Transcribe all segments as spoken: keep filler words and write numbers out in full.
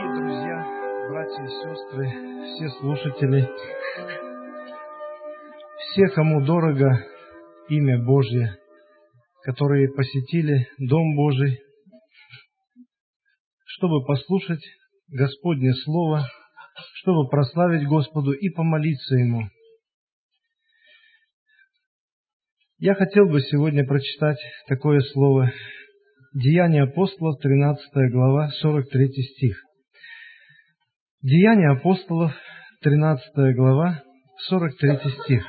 Дорогие друзья, братья и сестры, все слушатели, все, кому дорого имя Божье, которые посетили Дом Божий, чтобы послушать Господне Слово, чтобы прославить Господу и помолиться Ему. Я хотел бы сегодня прочитать такое слово. Деяния апостолов, тринадцатая глава, сорок третий стих. Деяния апостолов, тринадцатая глава, сорок третий стих.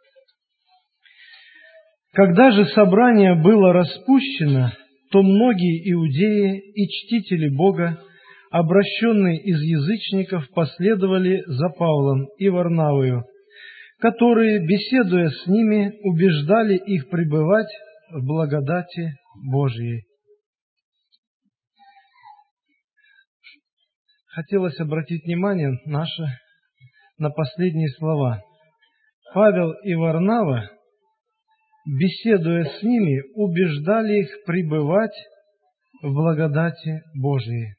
«Когда же собрание было распущено, то многие иудеи и чтители Бога, обращенные из язычников, последовали за Павлом и Варнавою, которые, беседуя с ними, убеждали их пребывать в благодати Божьей». Хотелось обратить внимание наше на последние слова. Павел и Варнава, беседуя с ними, убеждали их пребывать в благодати Божией.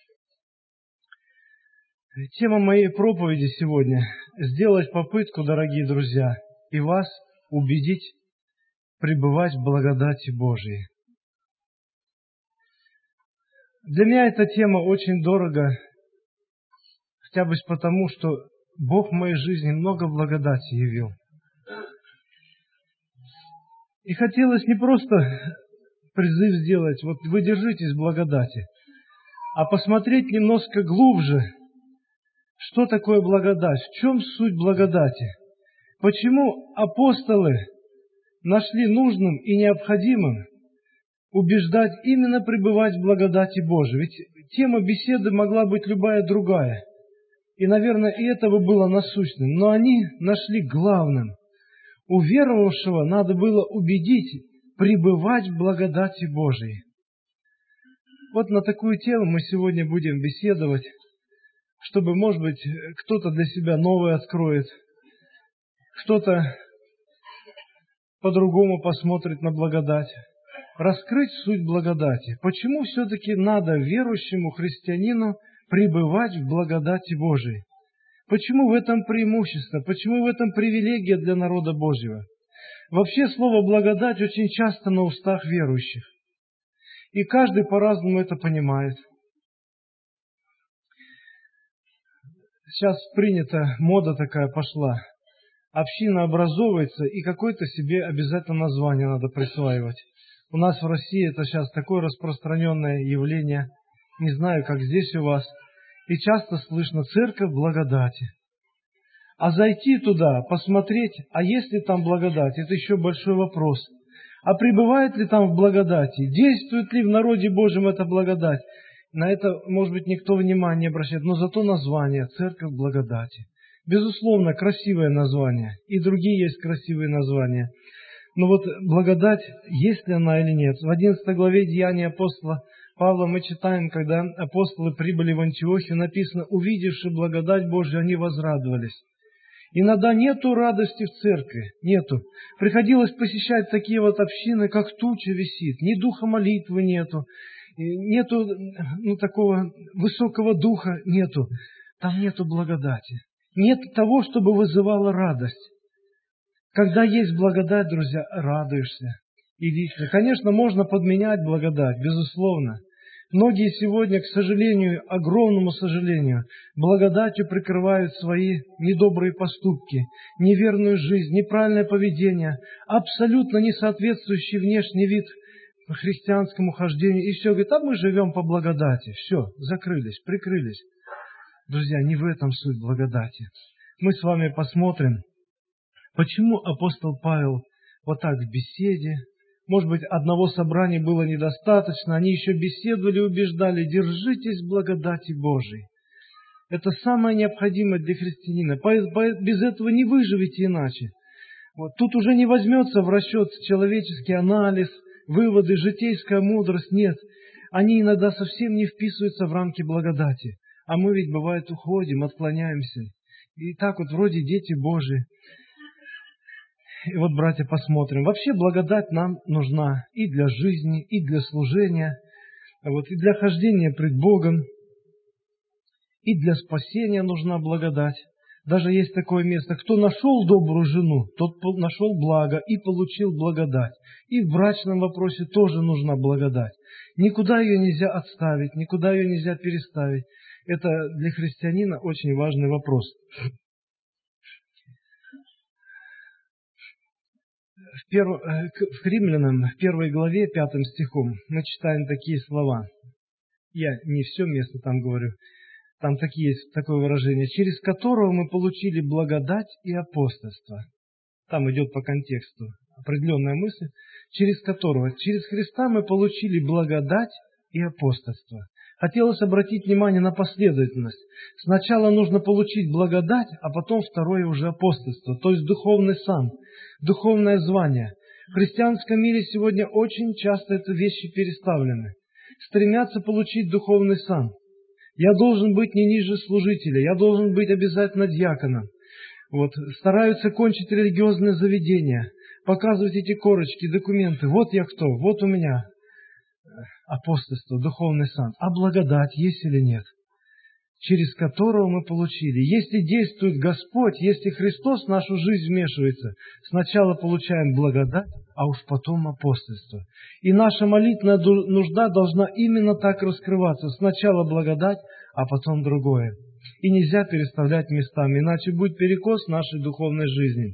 Тема моей проповеди сегодня – сделать попытку, дорогие друзья, и вас убедить пребывать в благодати Божией. Для меня эта тема очень дорога, хотя бы потому, что Бог в моей жизни много благодати явил. И хотелось не просто призыв сделать, вот вы держитесь благодати, а посмотреть немножко глубже, что такое благодать, в чем суть благодати, почему апостолы нашли нужным и необходимым убеждать именно пребывать в благодати Божией. Ведь тема беседы могла быть любая другая. И, наверное, и этого было насущным. Но они нашли главным. У веровавшего надо было убедить пребывать в благодати Божией. Вот на такую тему мы сегодня будем беседовать, чтобы, может быть, кто-то для себя новое откроет, кто-то по-другому посмотрит на благодать. Раскрыть суть благодати. Почему все-таки надо верующему христианину пребывать в благодати Божией? Почему в этом преимущество? Почему в этом привилегия для народа Божьего? Вообще слово «благодать» очень часто на устах верующих. И каждый по-разному это понимает. Сейчас принята, мода такая пошла. Община образовывается, и какое-то себе обязательно название надо присваивать. У нас в России это сейчас такое распространенное явление. Не знаю, как здесь у вас. И часто слышно «церковь благодати». А зайти туда, посмотреть, а есть ли там благодать, это еще большой вопрос. А пребывает ли там в благодати? Действует ли в народе Божьем эта благодать? На это, может быть, никто внимания не обращает, но зато название «церковь благодати». Безусловно, красивое название. И другие есть красивые названия. Но вот благодать, есть ли она или нет? В одиннадцатой главе Деяния апостола Павла мы читаем, когда апостолы прибыли в Антиохию, написано: «Увидевши благодать Божию, они возрадовались». Иногда нету радости в церкви, нету. Приходилось посещать такие вот общины, как туча висит, ни духа молитвы нету, нету ну, такого высокого духа, нету. Там нету благодати. Нет того, чтобы вызывало радость. Когда есть благодать, друзья, радуешься. И лично. Конечно, можно подменять благодать, безусловно. Многие сегодня, к сожалению, огромному сожалению, благодатью прикрывают свои недобрые поступки, неверную жизнь, неправильное поведение, абсолютно не соответствующий внешний вид христианскому хождению. И все, говорит, а мы живем по благодати. Все, закрылись, прикрылись. Друзья, не в этом суть благодати. Мы с вами посмотрим, почему апостол Павел вот так в беседе, может быть, одного собрания было недостаточно, они еще беседовали, убеждали, держитесь благодати Божией. Это самое необходимое для христианина. Без этого не выживете иначе. Вот. Тут уже не возьмется в расчет человеческий анализ, выводы, житейская мудрость. Нет, они иногда совсем не вписываются в рамки благодати. А мы ведь, бывает, уходим, отклоняемся. И так вот вроде дети Божии. И вот, братья, посмотрим. Вообще благодать нам нужна и для жизни, и для служения, вот, и для хождения пред Богом. и для спасения нужна благодать. Даже есть такое место: кто нашел добрую жену, тот нашел благо и получил благодать. И в брачном вопросе тоже нужна благодать. Никуда ее нельзя отставить, никуда ее нельзя переставить. Это для христианина очень важный вопрос. В, перв... в Римлянам, в первой главе, пятым стихом, мы читаем такие слова. Я не все место там говорю. Там такие, есть такое выражение: через которого мы получили благодать и апостольство. Там идет по контексту определенная мысль, через которого, через Христа мы получили благодать и апостольство. Хотелось обратить внимание на последовательность. Сначала нужно получить благодать, а потом второе уже апостольство, то есть духовный сан, духовное звание. В христианском мире сегодня очень часто эти вещи переставлены. Стремятся получить духовный сан. Я должен быть не ниже служителя, я должен быть обязательно диаконом. Вот, стараются кончить религиозные заведения, показывать эти корочки, документы. Вот я кто, вот у меня апостольство, духовный сан. А благодать есть или нет? Через которого мы получили. Если действует Господь, если Христос в нашу жизнь вмешивается, сначала получаем благодать, а уж потом апостольство. И наша молитвенная нужда должна именно так раскрываться. Сначала благодать, а потом другое. И нельзя переставлять местами, иначе будет перекос в нашей духовной жизни.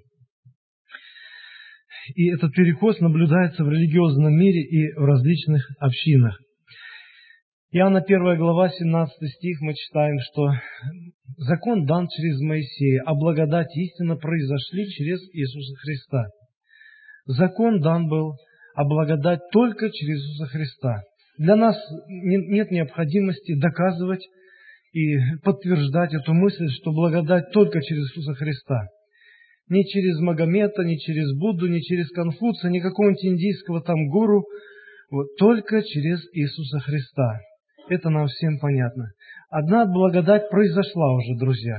И этот перекос наблюдается в религиозном мире и в различных общинах. Иоанна первая глава, семнадцатый стих, мы читаем, что закон дан через Моисея, а благодать и истина произошли через Иисуса Христа. Закон дан был, а благодать только через Иисуса Христа. Для нас нет необходимости доказывать и подтверждать эту мысль, что благодать только через Иисуса Христа. Не через Магомета, не через Будду, не через Конфуция, не какого-нибудь индийского там гуру, вот, только через Иисуса Христа. Это нам всем понятно. Одна благодать произошла уже, друзья.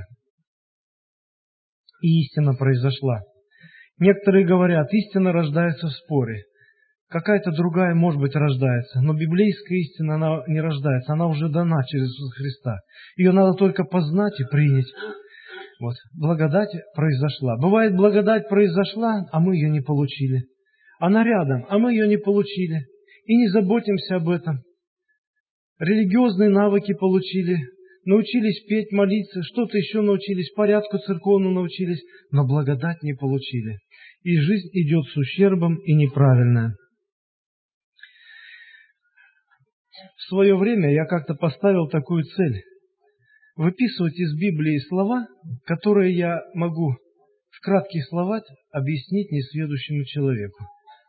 И истина произошла. Некоторые говорят, истина рождается в споре. Какая-то другая, может быть, рождается. Но библейская истина, она не рождается. Она уже дана через Иисуса Христа. Ее надо только познать и принять. Вот. Благодать произошла. Бывает, благодать произошла, а мы ее не получили. Она рядом, а мы ее не получили. И не заботимся об этом. Религиозные навыки получили, научились петь, молиться, что-то еще научились, порядку церковному научились, но благодать не получили. И жизнь идет с ущербом и неправильная. В свое время я как-то поставил такую цель: выписывать из Библии слова, которые я могу в кратких словах объяснить несведущему человеку.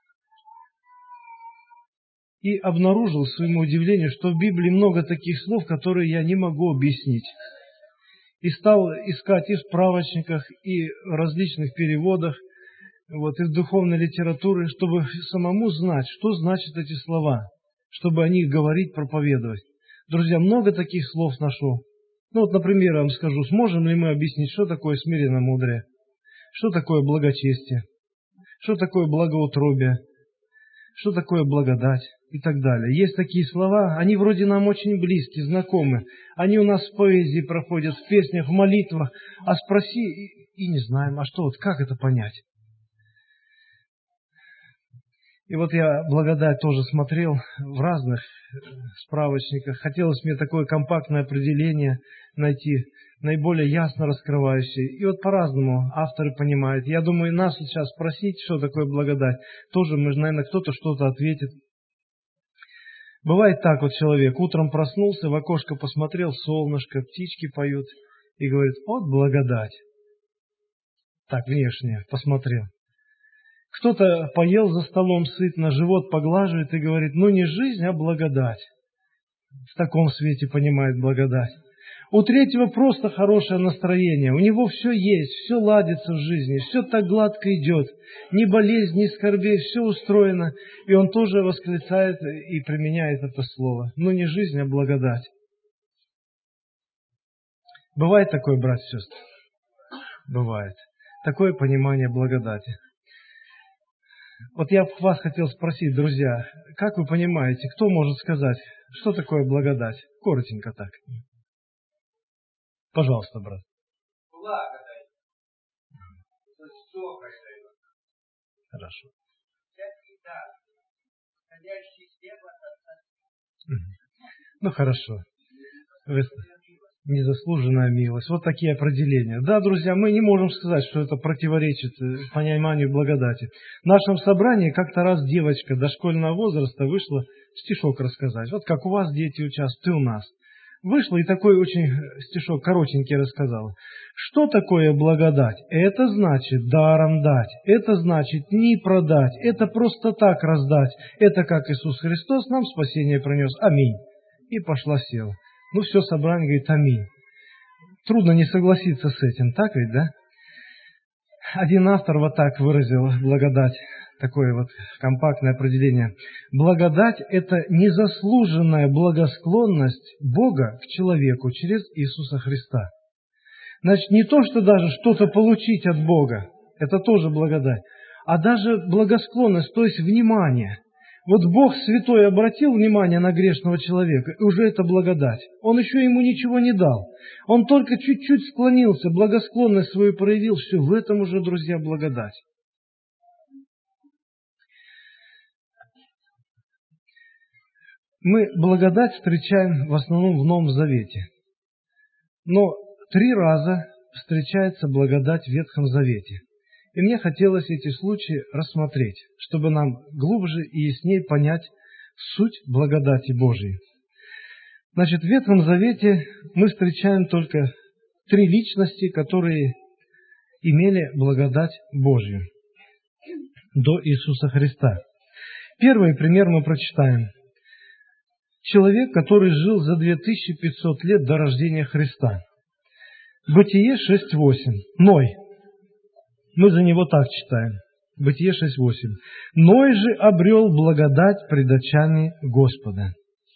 И обнаружил, к своему удивлению, что в Библии много таких слов, которые я не могу объяснить. И стал искать и в справочниках, и в различных переводах, вот, и в духовной литературе, чтобы самому знать, что значат эти слова, чтобы о них говорить, проповедовать. Друзья, много таких слов нашел. Ну вот, например, я вам скажу, сможем ли мы объяснить, что такое смиренномудрие, что такое благочестие, что такое благоутробие, что такое благодать и так далее. Есть такие слова, они вроде нам очень близки, знакомы. Они у нас в поэзии проходят, в песнях, в молитвах. А спроси, и, и не знаем, а что, вот как это понять? И вот я благодать тоже смотрел в разных справочниках. Хотелось мне такое компактное определение найти, наиболее ясно раскрывающее. И вот по-разному авторы понимают. Я думаю, нас сейчас спросить, что такое благодать, тоже, мы, наверное, кто-то что-то ответит. Бывает так вот человек, утром проснулся, в окошко посмотрел, солнышко, птички поют, и говорит, вот благодать. Так, внешне посмотрел. Кто-то поел за столом сытно, живот поглаживает и говорит, ну не жизнь, а благодать. В таком свете понимает благодать. У третьего просто хорошее настроение, у него все есть, все ладится в жизни, все так гладко идет, ни болезнь, ни скорбей, все устроено, и он тоже восклицает и применяет это слово. Ну не жизнь, а благодать. Бывает такое, братья и сестры? Бывает. Такое понимание благодати. Вот я вас хотел спросить, друзья, как вы понимаете, кто может сказать, что такое благодать? Коротенько так. Пожалуйста, брат. Благодать. Высокая дает. Хорошо. Всякий дар, исходящий с неба от Отца. Ну, хорошо. Вы- Незаслуженная милость. Вот такие определения. Да, друзья, мы не можем сказать, что это противоречит э, пониманию благодати. В нашем собрании как-то раз девочка дошкольного возраста вышла стишок рассказать. Вот как у вас дети участвуют, и у нас. Вышла и такой очень стишок коротенький рассказала. Что такое благодать? Это значит даром дать. Это значит не продать. Это просто так раздать. Это как Иисус Христос нам спасение принес. Аминь. И пошла села. Ну, все собрание говорит аминь. Трудно не согласиться с этим, так ведь, да? Один автор вот так выразил благодать, такое вот компактное определение. Благодать – это незаслуженная благосклонность Бога к человеку через Иисуса Христа. Значит, не то, что даже что-то получить от Бога, это тоже благодать, а даже благосклонность, то есть внимание. Вот Бог Святой обратил внимание на грешного человека, и уже это благодать. Он еще ему ничего не дал. Он только чуть-чуть склонился, благосклонность свою проявил. Все, в этом уже, друзья, благодать. Мы благодать встречаем в основном в Новом Завете. Но три раза встречается благодать в Ветхом Завете. И мне хотелось эти случаи рассмотреть, чтобы нам глубже и яснее понять суть благодати Божией. Значит, в Ветхом Завете мы встречаем только три личности, которые имели благодать Божью до Иисуса Христа. Первый пример мы прочитаем. Человек, который жил за две тысячи пятьсот лет до рождения Христа. Бытие шесть восемь. Ной. Мы за него так читаем. Бытие шесть восемь. Ной же обрел благодать пред очами Господа.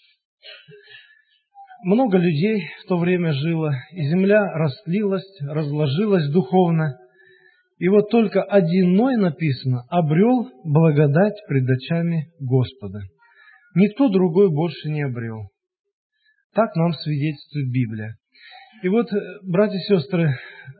Много людей в то время жило, и земля растлилась, разложилась духовно. И вот только один Ной, написано, обрел благодать пред очами Господа. Никто другой больше не обрел. Так нам свидетельствует Библия. И вот, братья и сестры,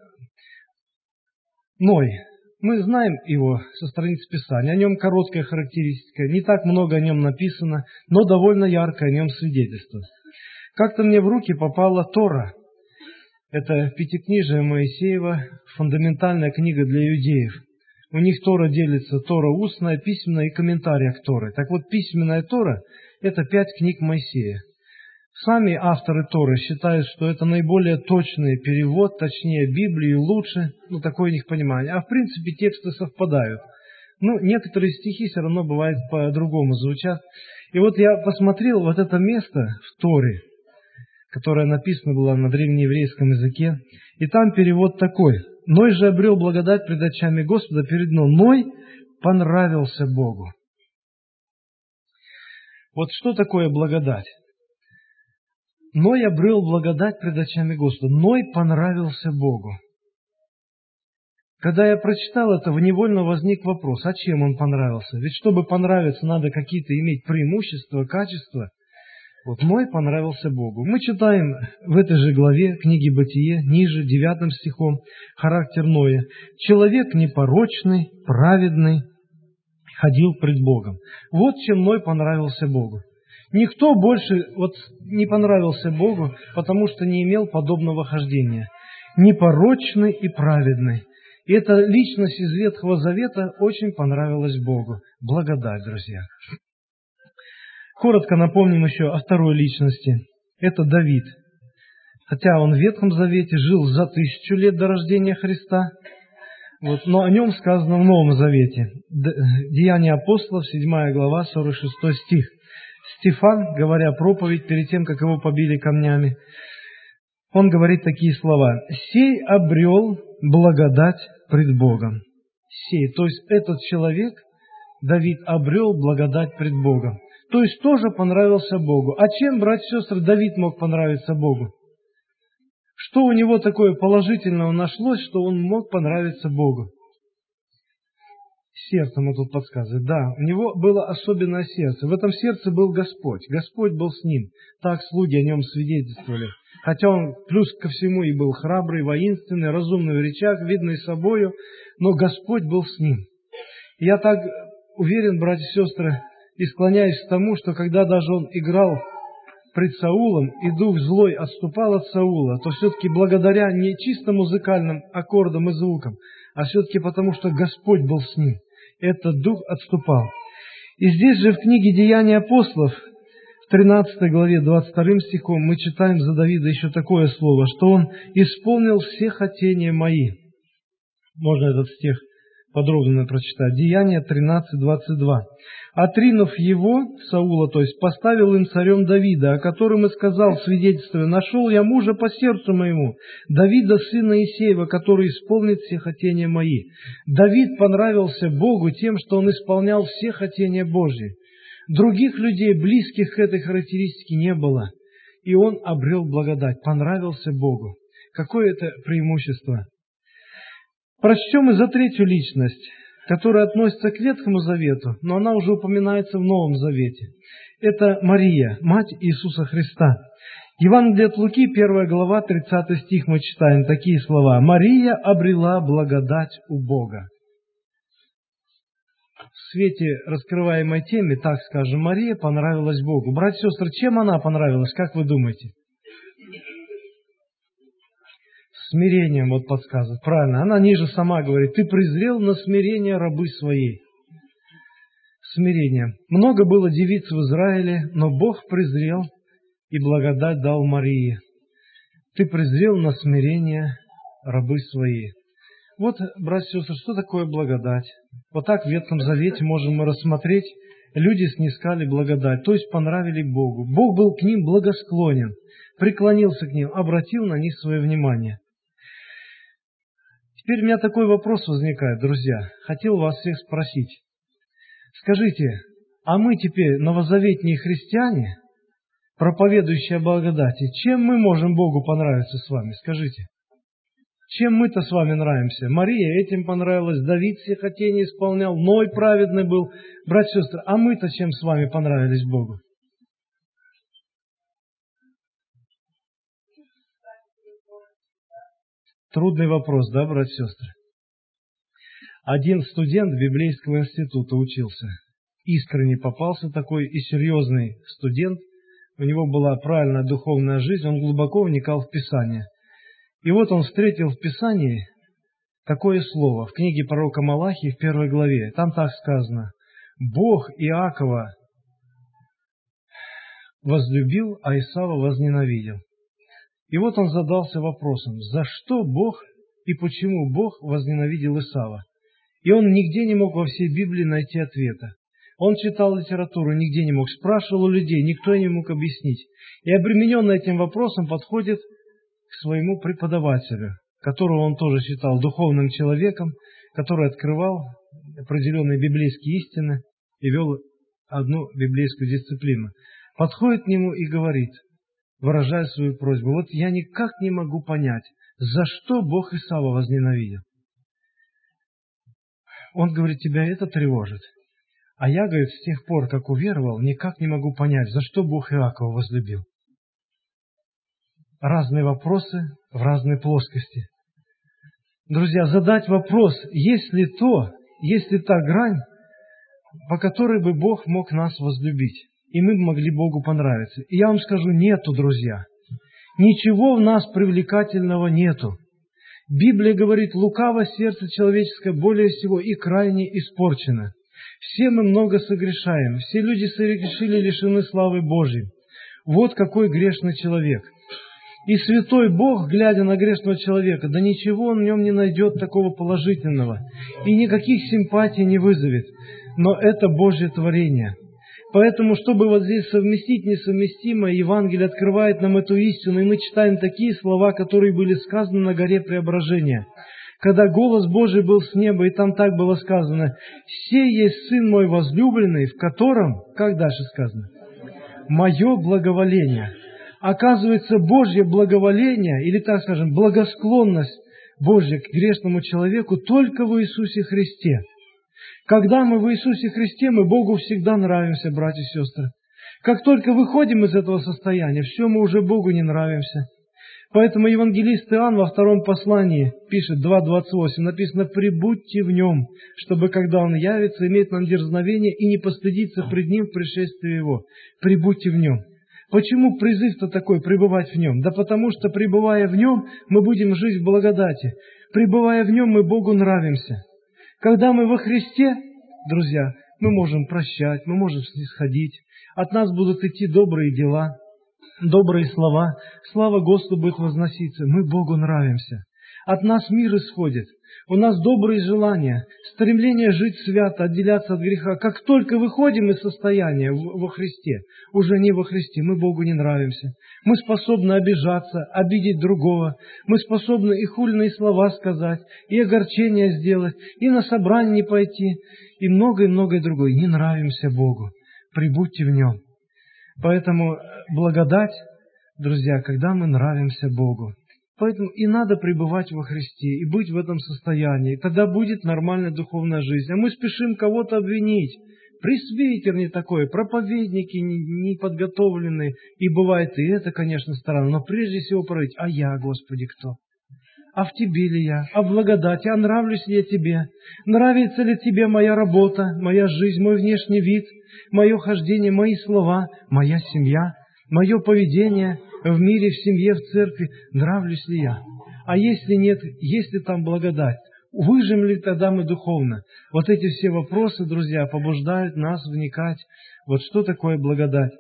Ной, мы знаем его со страниц Писания, о нем короткая характеристика, не так много о нем написано, но довольно ярко о нем свидетельство. Как-то мне в руки попала Тора. Это Пятикнижие Моисеева, фундаментальная книга для иудеев. У них Тора делится, Тора устная, письменная и комментария к Торе. Так вот, письменная Тора – это пять книг Моисея. Сами авторы Торы считают, что это наиболее точный перевод, точнее Библии лучше, ну такое у них понимание. А в принципе тексты совпадают. Ну, некоторые стихи все равно бывают по-другому звучат. И вот я посмотрел вот это место в Торе, которое написано было на древнееврейском языке, и там перевод такой. Ной же обрел благодать пред очами Господа, передано, Ной понравился Богу. Вот что такое благодать? Ной обрел благодать пред очами Господа. Ной понравился Богу. Когда я прочитал это, невольно возник вопрос, а чем он понравился? Ведь чтобы понравиться, надо какие-то иметь преимущества, качества. Вот Ной понравился Богу. Мы читаем в этой же главе книги Бытие, ниже, девятым стихом, характер Ноя. Человек непорочный, праведный, ходил пред Богом. Вот чем Ной понравился Богу. Никто больше вот не понравился Богу, потому что не имел подобного хождения. Непорочный и праведный. И эта личность из Ветхого Завета очень понравилась Богу. Благодать, друзья. Коротко напомним еще о второй личности. Это Давид. Хотя он в Ветхом Завете жил за тысячу лет до рождения Христа, вот, но о нем сказано в Новом Завете. Деяния апостолов, седьмая глава, сорок шестой стих. Стефан, говоря проповедь перед тем, как его побили камнями, он говорит такие слова. «Сей обрел благодать пред Богом». Сей, то есть этот человек, Давид, обрел благодать пред Богом. То есть тоже понравился Богу. А чем, братья и сестры, Давид мог понравиться Богу? Что у него такое положительного нашлось, что он мог понравиться Богу? Сердцем он тут подсказывает. Да, у него было особенное сердце. В этом сердце был Господь. Господь был с ним. Так слуги о нем свидетельствовали. Хотя он плюс ко всему и был храбрый, воинственный, разумный в речах, видный собою, но Господь был с ним. И я так уверен, братья и сестры, и склоняюсь к тому, что когда даже он играл пред Саулом, и дух злой отступал от Саула, то все-таки благодаря не чисто музыкальным аккордам и звукам, а все-таки потому, что Господь был с ним. Этот дух отступал. И здесь же в книге «Деяния апостолов», в тринадцатой главе, двадцать вторым стихом, мы читаем за Давида еще такое слово, что он исполнил все хотения мои. Можно этот стих подробно прочитать. Деяния тринадцать, двадцать два. «Отринув его, Саула, то есть, поставил им царем Давида, о котором и сказал, свидетельствуя, нашел я мужа по сердцу моему, Давида, сына Исеева, который исполнит все хотения мои». Давид понравился Богу тем, что он исполнял все хотения Божьи. Других людей, близких к этой характеристике, не было. И он обрел благодать, понравился Богу. Какое это преимущество? Прочтем и за третью личность, которая относится к Ветхому Завету, но она уже упоминается в Новом Завете. Это Мария, мать Иисуса Христа. Евангелие от Луки, первая глава, тридцатый стих, мы читаем такие слова. «Мария обрела благодать у Бога». В свете раскрываемой темы, так скажем, Мария понравилась Богу. Братья и сестры, чем она понравилась, как вы думаете? Смирением, вот подсказывает. Правильно, она ниже сама говорит, ты презрел на смирение рабы своей. Смирение. Много было девиц в Израиле, но Бог презрел и благодать дал Марии. Ты презрел на смирение рабы своей. Вот, братья и сестры, что такое благодать? Вот так в Ветхом Завете можем мы рассмотреть. Люди снискали благодать, то есть понравили Богу. Бог был к ним благосклонен, преклонился к ним, обратил на них свое внимание. Теперь у меня такой вопрос возникает, друзья. Хотел вас всех спросить. Скажите, а мы теперь новозаветные христиане, проповедующие о благодати, чем мы можем Богу понравиться с вами? Скажите. Чем мы-то с вами нравимся? Мария этим понравилась, Давид все хотения исполнял, Ной праведный был. Братья и сестры, а мы-то чем с вами понравились Богу? Трудный вопрос, да, братья и сестры? Один студент библейского института учился. Искренне попался такой и серьезный студент. У него была правильная духовная жизнь, он глубоко вникал в Писание. И вот он встретил в Писании такое слово, в книге пророка Малахии, в первой главе. Там так сказано: «Бог Иакова возлюбил, а Исава возненавидел». И вот он задался вопросом, за что Бог и почему Бог возненавидел Исава. И он нигде не мог во всей Библии найти ответа. Он читал литературу, нигде не мог, спрашивал у людей, никто не мог объяснить. И обремененный этим вопросом подходит к своему преподавателю, которого он тоже считал духовным человеком, который открывал определенные библейские истины и вел одну библейскую дисциплину. Подходит к нему и говорит, выражая свою просьбу, вот я никак не могу понять, за что Бог Исава возненавидел. Он говорит, тебя это тревожит. А я, говорит, с тех пор, как уверовал, никак не могу понять, за что Бог Иакова возлюбил. Разные вопросы в разной плоскости. Друзья, задать вопрос, есть ли то, есть ли та грань, по которой бы Бог мог нас возлюбить, и мы могли Богу понравиться. И я вам скажу, нету, друзья. Ничего в нас привлекательного нету. Библия говорит, лукаво сердце человеческое более всего и крайне испорчено. Все мы много согрешаем, все люди согрешили, лишены славы Божьей. Вот какой грешный человек. И святой Бог, глядя на грешного человека, да ничего он в нем не найдет такого положительного, и никаких симпатий не вызовет. Но это Божье творение. Поэтому, чтобы вот здесь совместить несовместимое, Евангелие открывает нам эту истину, и мы читаем такие слова, которые были сказаны на горе Преображения. Когда голос Божий был с неба, и там так было сказано, «Сей есть Сын мой возлюбленный, в котором...» Как дальше сказано? «Мое благоволение». Оказывается, Божье благоволение, или, так скажем, благосклонность Божья к грешному человеку только в Иисусе Христе. Когда мы в Иисусе Христе, мы Богу всегда нравимся, братья и сестры. Как только выходим из этого состояния, все, мы уже Богу не нравимся. Поэтому евангелист Иоанн во втором послании пишет, два двадцать восемь, написано: «Прибудьте в Нем, чтобы, когда Он явится, иметь нам дерзновение и не постыдиться пред Ним в пришествии Его». Прибудьте в Нем. Почему призыв-то такой, пребывать в Нем? Да потому что, пребывая в Нем, мы будем жить в благодати. Пребывая в Нем, мы Богу нравимся. Когда мы во Христе, друзья, мы можем прощать, мы можем снисходить, от нас будут идти добрые дела, добрые слова, слава Господу будет возноситься. Мы Богу нравимся. От нас мир исходит. У нас добрые желания, стремление жить свято, отделяться от греха. Как только выходим из состояния во Христе, уже не во Христе, мы Богу не нравимся. Мы способны обижаться, обидеть другого. Мы способны и хульные слова сказать, и огорчение сделать, и на собрание не пойти, и многое-многое другое. Не нравимся Богу. Прибудьте в Нем. Поэтому благодать, друзья, когда мы нравимся Богу. Поэтому и надо пребывать во Христе, и быть в этом состоянии. Тогда будет нормальная духовная жизнь. А мы спешим кого-то обвинить. Пресвитер не такой, проповедники неподготовленные. И бывает и это, конечно, странно. Но прежде всего проверить: а я, Господи, кто? А в Тебе ли я? А в благодати? А нравлюсь ли я Тебе? Нравится ли Тебе моя работа, моя жизнь, мой внешний вид, мое хождение, мои слова, моя семья, мое поведение в мире, в семье, в церкви? Нравлюсь ли я? А если нет, есть ли там благодать? Выжим ли тогда мы духовно? Вот эти все вопросы, друзья, побуждают нас вникать. Вот что такое благодать?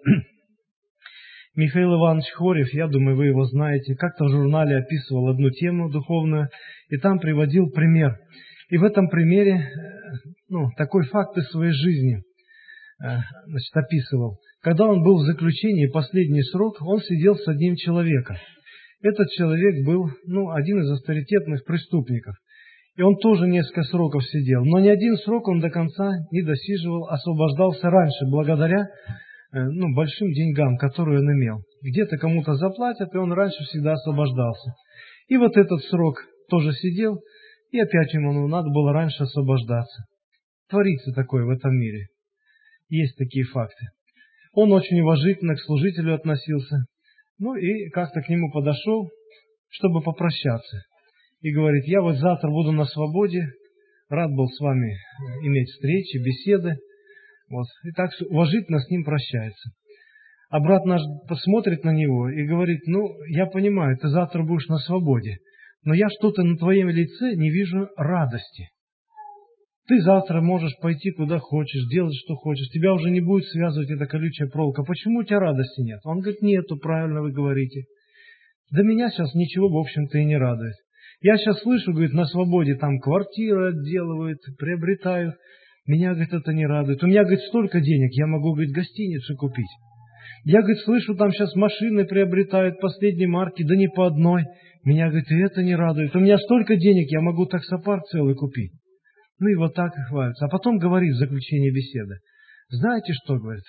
Михаил Иванович Хорев, я думаю, вы его знаете, как-то в журнале описывал одну тему духовную, и там приводил пример. И в этом примере, ну, такой факт из своей жизни, значит, описывал. Когда он был в заключении, последний срок, он сидел с одним человеком. Этот человек был, ну, один из авторитетных преступников. И он тоже несколько сроков сидел. Но ни один срок он до конца не досиживал, освобождался раньше, благодаря ну, большим деньгам, которые он имел. Где-то кому-то заплатят, и он раньше всегда освобождался. И вот этот срок тоже сидел, и опять ему надо было раньше освобождаться. Творится такое в этом мире. Есть такие факты. Он очень уважительно к служителю относился. Ну и как-то к нему подошел, чтобы попрощаться. И говорит: я вот завтра буду на свободе, рад был с вами иметь встречи, беседы. Вот. И так уважительно с ним прощается. А брат наш посмотрит на него и говорит: ну, я понимаю, ты завтра будешь на свободе, но я что-то на твоем лице не вижу радости. Ты завтра можешь пойти куда хочешь, делать что хочешь, тебя уже не будет связывать эта колючая проволока. Почему у тебя радости нет? Он говорит: нету, правильно вы говорите. Да меня сейчас ничего, в общем-то, и не радует. Я сейчас слышу, говорит, на свободе там квартиры отделывают, приобретают. Меня, говорит, это не радует. У меня, говорит, столько денег, я могу, говорит, гостиницу купить. Я, говорит, слышу, там сейчас машины приобретают последней марки, да не по одной. Меня, говорит, и это не радует. У меня столько денег, я могу таксопарк целый купить. Ну и вот так и хвалится. А потом говорит в заключении беседы: знаете что, говорит,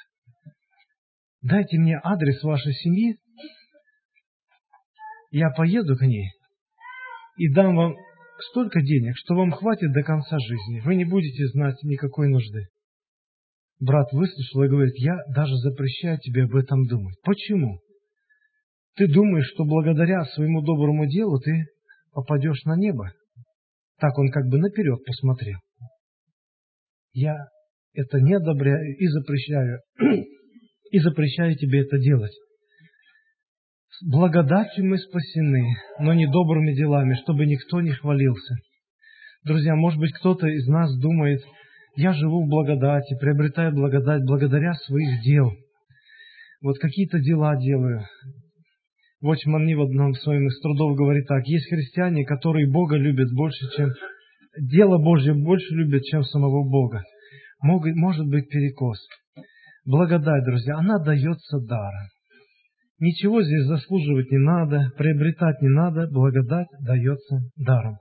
дайте мне адрес вашей семьи, я поеду к ней и дам вам столько денег, что вам хватит до конца жизни. Вы не будете знать никакой нужды. Брат выслушал и говорит: я даже запрещаю тебе об этом думать. Почему? Ты думаешь, что благодаря своему доброму делу ты попадешь на небо? Так он как бы наперед посмотрел. Я это не одобряю и запрещаю, и запрещаю тебе это делать. Благодатью мы спасены, но не добрыми делами, чтобы никто не хвалился. Друзья, может быть, кто-то из нас думает: я живу в благодати, приобретаю благодать благодаря своих дел. Вот какие-то дела делаю. Watchman Nee в одном своем из трудов говорит так: есть христиане, которые Бога любят больше, чем... Дело Божье больше любят, чем самого Бога. Может быть перекос. Благодать, друзья, она дается даром. Ничего здесь заслуживать не надо, приобретать не надо, благодать дается даром.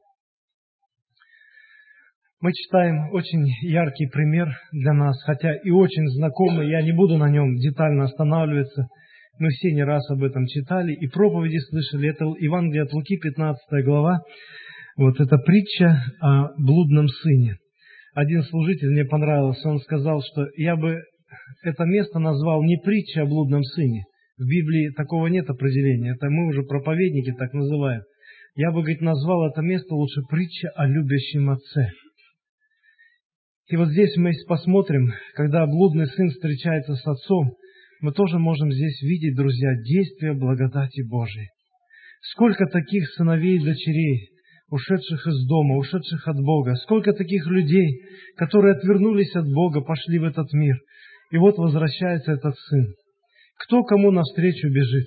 Мы читаем очень яркий пример для нас, хотя и очень знакомый, я не буду на нем детально останавливаться. Мы все не раз об этом читали и проповеди слышали. Это Евангелие от Луки, пятнадцатая глава. Вот это притча о блудном сыне. один служитель мне понравился, он сказал, что я бы это место назвал не притча о блудном сыне. В Библии такого нет определения, это мы уже проповедники так называем. Я бы, говорит, назвал это место лучше притча о любящем отце. И вот здесь мы посмотрим, когда блудный сын встречается с отцом, мы тоже можем здесь видеть, друзья, действие благодати Божией. Сколько таких сыновей и дочерей, ушедших из дома, ушедших от Бога, сколько таких людей, которые отвернулись от Бога, пошли в этот мир. И вот возвращается этот сын. Кто кому навстречу бежит?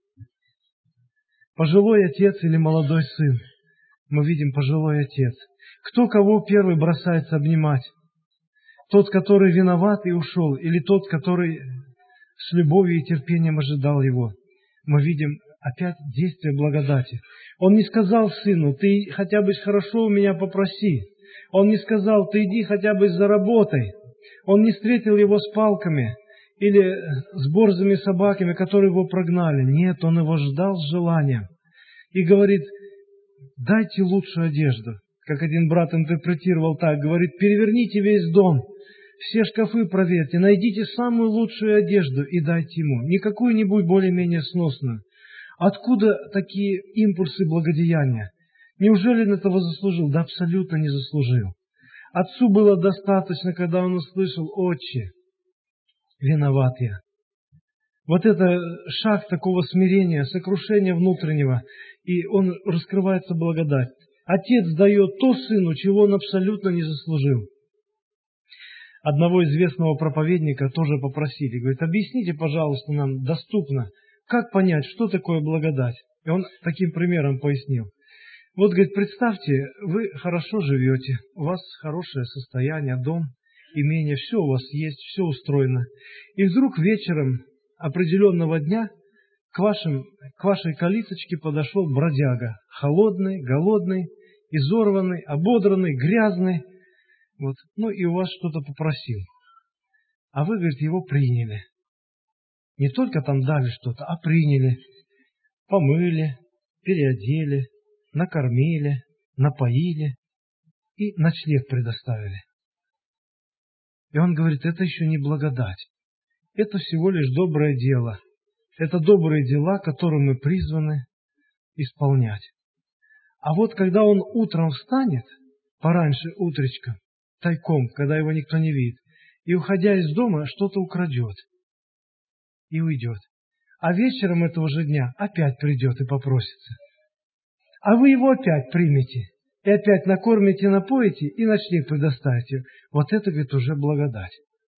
Пожилой отец или молодой сын? Мы видим пожилой отец. Кто кого первый бросается обнимать? Тот, который виноват и ушел, или тот, который с любовью и терпением ожидал его? Мы видим опять действие благодати. Он не сказал сыну: ты хотя бы хорошо у меня попроси. Он не сказал: ты иди хотя бы заработай. Он не встретил его с палками или с борзыми собаками, которые его прогнали. Нет, он его ждал с желанием. И говорит: дайте лучшую одежду. Как один брат интерпретировал так, говорит: переверните весь дом, все шкафы проверьте, найдите самую лучшую одежду и дайте ему, не какую-нибудь более-менее сносную. Откуда такие импульсы благодеяния? Неужели он этого заслужил? Да абсолютно не заслужил. Отцу было достаточно, когда он услышал: «Отче, виноват я». Вот это шаг такого смирения, сокрушения внутреннего, и он раскрывается благодать. Отец дает то сыну, чего он абсолютно не заслужил. Одного известного проповедника тоже попросили, говорит: объясните, пожалуйста, нам доступно, как понять, что такое благодать. И он таким примером пояснил. Вот, говорит, представьте, вы хорошо живете, у вас хорошее состояние, дом, имение, все у вас есть, все устроено. И вдруг вечером определенного дня к, вашим, к вашей калиточке подошел бродяга, холодный, голодный, изорванный, ободранный, грязный, вот, ну и у вас что-то попросил. А вы, говорит, его приняли. Не только там дали что-то, а приняли, помыли, переодели, накормили, напоили и ночлег предоставили. И он говорит: это еще не благодать. Это всего лишь доброе дело. Это добрые дела, которые мы призваны исполнять. А вот когда он утром встанет, пораньше утречком, тайком, когда его никто не видит, и, уходя из дома, что-то украдет и уйдет. А вечером этого же дня опять придет и попросится. А вы его опять примете, и опять накормите, напоите, и ночлег предоставите. Вот это, говорит, уже благодать.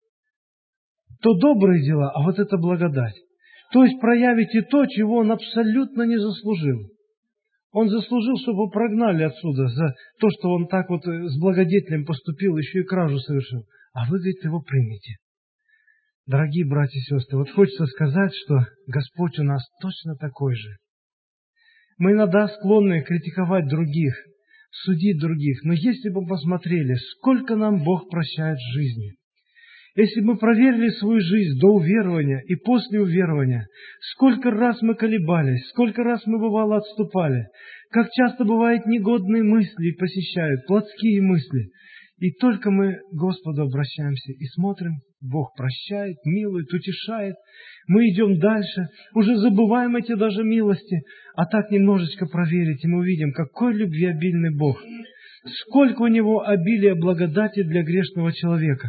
То добрые дела, а вот это благодать. То есть проявите то, чего он абсолютно не заслужил. Он заслужил, чтобы его прогнали отсюда за то, что он так вот с благодетелем поступил, еще и кражу совершил. А вы, говорит, его примете. Дорогие братья и сестры, вот хочется сказать, что Господь у нас точно такой же. Мы иногда склонны критиковать других, судить других, но если бы мы посмотрели, сколько нам Бог прощает в жизни, если бы мы проверили свою жизнь до уверования и после уверования, сколько раз мы колебались, сколько раз мы, бывало, отступали, как часто бывает негодные мысли посещают, плотские мысли, и только мы к Господу обращаемся и смотрим, Бог прощает, милует, утешает, мы идем дальше, уже забываем эти даже милости, а так немножечко проверить, и мы увидим, какой любвеобильный Бог, сколько у Него обилия благодати для грешного человека.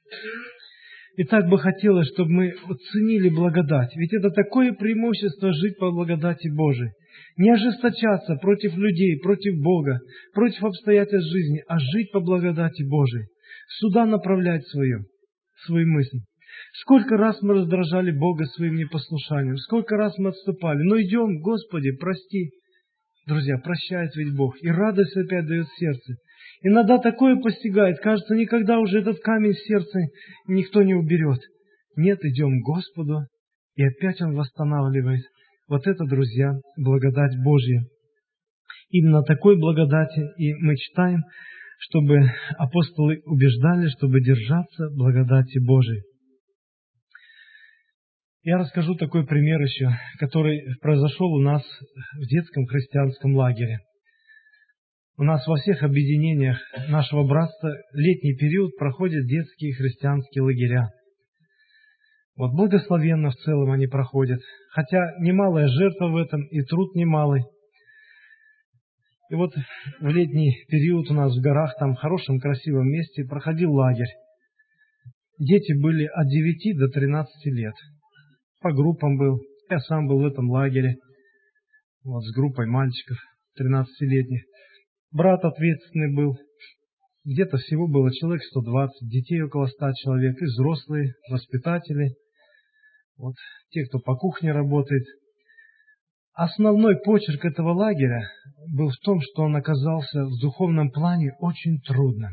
И так бы хотелось, чтобы мы оценили благодать. Ведь это такое преимущество жить по благодати Божией. Не ожесточаться против людей, против Бога, против обстоятельств жизни, а жить по благодати Божией. Сюда направлять свое, свои мысли. Сколько раз мы раздражали Бога своим непослушанием, сколько раз мы отступали. Но идем, Господи, прости. Друзья, прощает ведь Бог. И радость опять дает в сердце. Иногда такое постигает, кажется, никогда уже этот камень в сердце никто не уберет. Нет, идем к Господу, и опять Он восстанавливает. Вот это, друзья, благодать Божья. Именно такой благодати и мы читаем, чтобы апостолы убеждали, чтобы держаться благодати Божией. Я расскажу такой пример еще, который произошел у нас в детском христианском лагере. У нас во всех объединениях нашего братства летний период проходят детские христианские лагеря. Вот благословенно в целом они проходят, хотя немалая жертва в этом и труд немалый. И вот в летний период у нас в горах, там в хорошем красивом месте, проходил лагерь. Дети были от девяти до тринадцати лет. По группам был. Я сам был в этом лагере. Вот с группой мальчиков тринадцатилетних. Брат ответственный был. Где-то всего было человек сто двадцать, детей около ста человек, и взрослые, воспитатели. Вот те, кто по кухне работает. Основной почерк этого лагеря был в том, что он оказался в духовном плане очень трудным.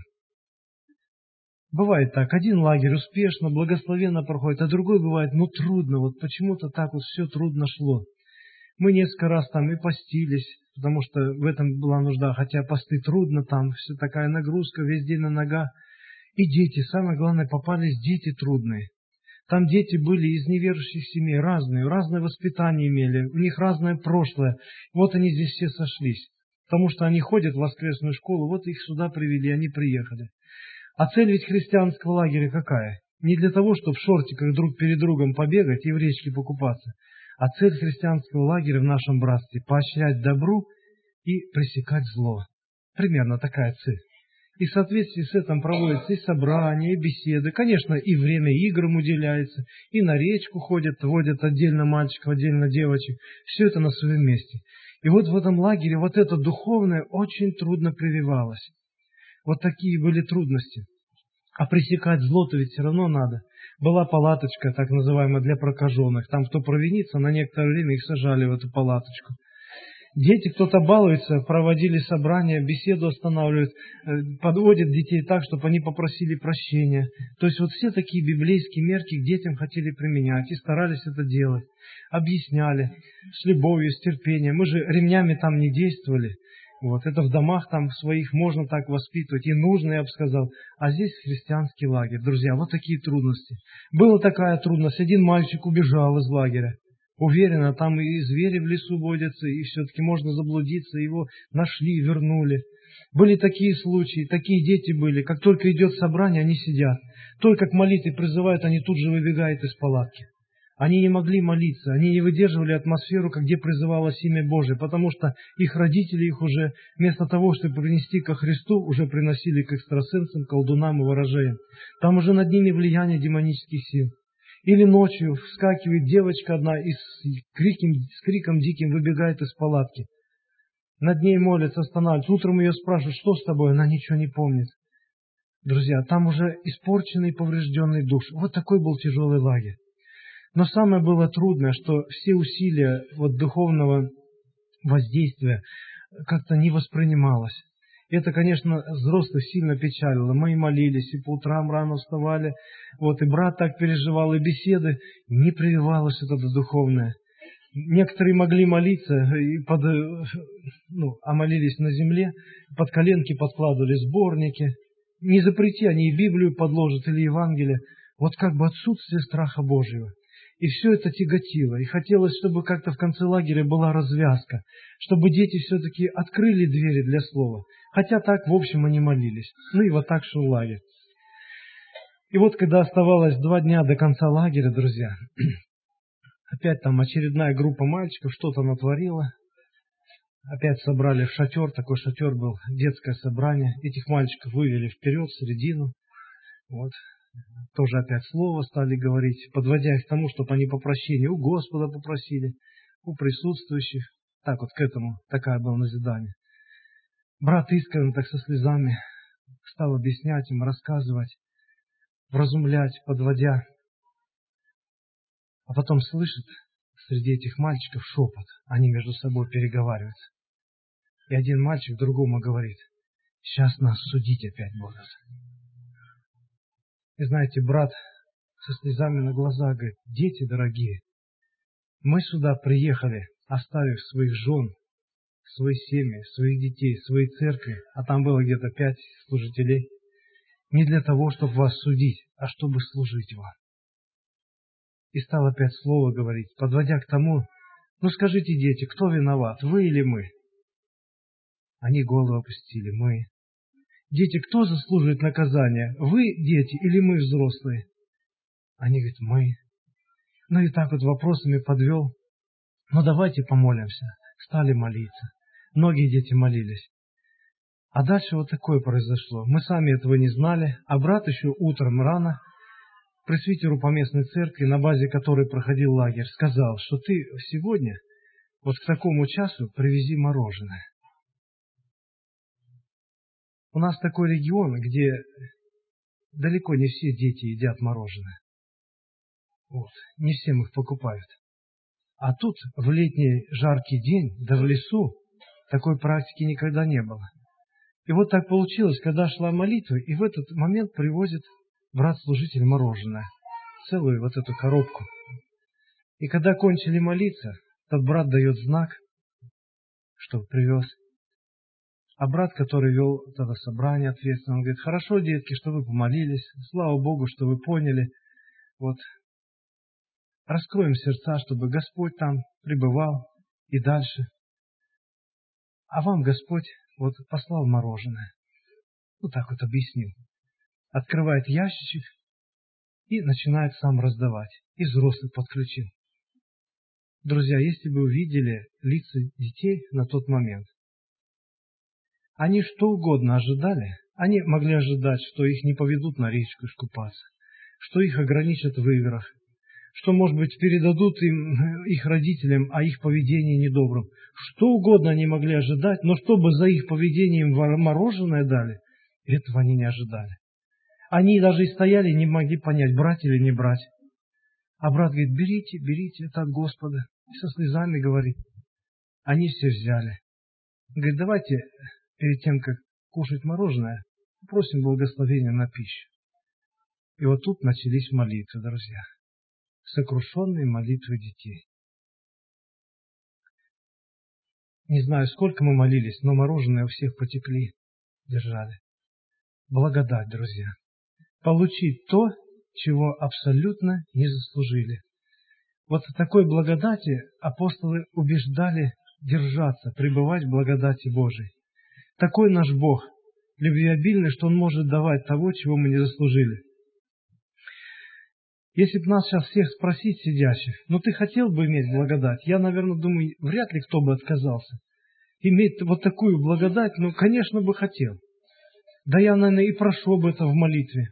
Бывает так, один лагерь успешно, благословенно проходит, а другой бывает, ну трудно, вот почему-то так вот все трудно шло. Мы несколько раз там и постились, потому что в этом была нужда, хотя посты трудно, там все такая нагрузка, весь день на ногах. И дети, самое главное, попались дети трудные. Там дети были из неверующих семей, разные, разное воспитание имели, у них разное прошлое. Вот они здесь все сошлись, потому что они ходят в воскресную школу, вот их сюда привели, они приехали. А цель ведь христианского лагеря какая? Не для того, чтобы в шортиках друг перед другом побегать и в речке покупаться, а цель христианского лагеря в нашем братстве – поощрять добру и пресекать зло. Примерно такая цель. И в соответствии с этим проводятся и собрания, и беседы. Конечно, и время играм уделяется, и на речку ходят, водят отдельно мальчиков, отдельно девочек. Все это на своем месте. И вот в этом лагере вот это духовное очень трудно прививалось. Вот такие были трудности. А пресекать зло-то ведь все равно надо. Была палаточка, так называемая, для прокаженных. Там кто провинится, на некоторое время их сажали в эту палаточку. Дети, кто-то балуется, проводили собрания, беседу останавливают, подводят детей так, чтобы они попросили прощения. То есть вот все такие библейские мерки к детям хотели применять и старались это делать. Объясняли с любовью, с терпением. Мы же ремнями там не действовали. Вот, это в домах там своих можно так воспитывать, и нужно, я бы сказал. А здесь христианский лагерь. Друзья, вот такие трудности. Была такая трудность. Один мальчик убежал из лагеря. Уверенно, там и звери в лесу водятся, и все-таки можно заблудиться. Его нашли, вернули. Были такие случаи, такие дети были. Как только идет собрание, они сидят. Только к молитве призывают, они тут же выбегают из палатки. Они не могли молиться, они не выдерживали атмосферу, где призывалось имя Божие, потому что их родители их уже, вместо того, чтобы принести ко Христу, уже приносили к экстрасенсам, колдунам и ворожеям. Там уже над ними влияние демонических сил. Или ночью вскакивает девочка одна и с криком, с криком диким выбегает из палатки. Над ней молятся, останавливаются. Утром ее спрашивают, что с тобой? Она ничего не помнит. Друзья, там уже испорченный, поврежденный душ. Вот такой был тяжелый лагерь. Но самое было трудное, что все усилия вот духовного воздействия как-то не воспринималось. Это, конечно, взрослых сильно печалило. Мы и молились, и по утрам рано вставали. Вот, и брат так переживал, и беседы. Не прививалось это духовное. Некоторые могли молиться, и под, ну, а молились на земле, под коленки подкладывали сборники. Не запрети, они и Библию подложат, или Евангелие. Вот как бы отсутствие страха Божьего. И все это тяготило. И хотелось, чтобы как-то в конце лагеря была развязка, чтобы дети все-таки открыли двери для слова. Хотя так, в общем, они молились. Ну и вот так шел лагерь. И вот, когда оставалось два дня до конца лагеря, друзья, опять там очередная группа мальчиков что-то натворила. Опять собрали в шатер, такой шатер был, детское собрание. Этих мальчиков вывели вперед, в середину. Вот. Тоже опять слово стали говорить, подводя их к тому, чтобы они по прощению у Господа попросили, у присутствующих. Так вот к этому такое было назидание. Брат искренне так со слезами стал объяснять им, рассказывать, вразумлять, подводя. А потом слышит среди этих мальчиков шепот, они между собой переговариваются. И один мальчик другому говорит, сейчас нас судить опять будут. И знаете, брат со слезами на глазах говорит, дети дорогие, мы сюда приехали, оставив своих жен, свои семьи, своих детей, свои церкви, а там было где-то пять служителей, не для того, чтобы вас судить, а чтобы служить вам. И стал опять слово говорить, подводя к тому, ну скажите, дети, кто виноват, вы или мы? Они голову опустили. Мы. Дети, кто заслуживает наказания? Вы, дети, или мы, взрослые? Они говорят, мы. Ну и так вот вопросами подвел. Ну давайте помолимся. Стали молиться. Многие дети молились. А дальше вот такое произошло. Мы сами этого не знали, а брат еще утром рано пресвитеру поместной церкви, на базе которой проходил лагерь, сказал, что ты сегодня вот к такому часу привези мороженое. У нас такой регион, где далеко не все дети едят мороженое. Вот. Не всем их покупают. А тут в летний жаркий день, да в лесу, такой практики никогда не было. И вот так получилось, когда шла молитва, и в этот момент привозит брат-служитель мороженое, целую вот эту коробку. И когда кончили молиться, тот брат дает знак, что привез. А брат, который вел тогда собрание ответственно, он говорит, хорошо, детки, что вы помолились, слава Богу, что вы поняли. Вот раскроем сердца, чтобы Господь там пребывал и дальше. А вам Господь вот послал мороженое. Вот так вот объяснил. Открывает ящичек и начинает сам раздавать. И взрослых подключил. Друзья, если бы вы видели лица детей на тот момент, они что угодно ожидали. Они могли ожидать, что их не поведут на речку искупаться, что их ограничат в играх, что, может быть, передадут им, их родителям о их поведении недобром. Что угодно они могли ожидать, но чтобы за их поведением мороженое дали, этого они не ожидали. Они даже и стояли, не могли понять, брать или не брать. А брат говорит, берите, берите, это от Господа. И со слезами говорит. Они все взяли. Говорит, давайте перед тем, как кушать мороженое, просим благословения на пищу. И вот тут начались молитвы, друзья. Сокрушенные молитвы детей. Не знаю, сколько мы молились, но мороженое у всех потекли, держали. Благодать, друзья. Получить то, чего абсолютно не заслужили. Вот в такой благодати апостолы убеждали держаться, пребывать в благодати Божией. Такой наш Бог, любвеобильный, что Он может давать того, чего мы не заслужили. Если бы нас сейчас всех спросить, сидящих, ну ты хотел бы иметь благодать? Я, наверное, думаю, вряд ли кто бы отказался. Иметь вот такую благодать, ну, конечно, бы хотел. Да я, наверное, и прошу об этом в молитве.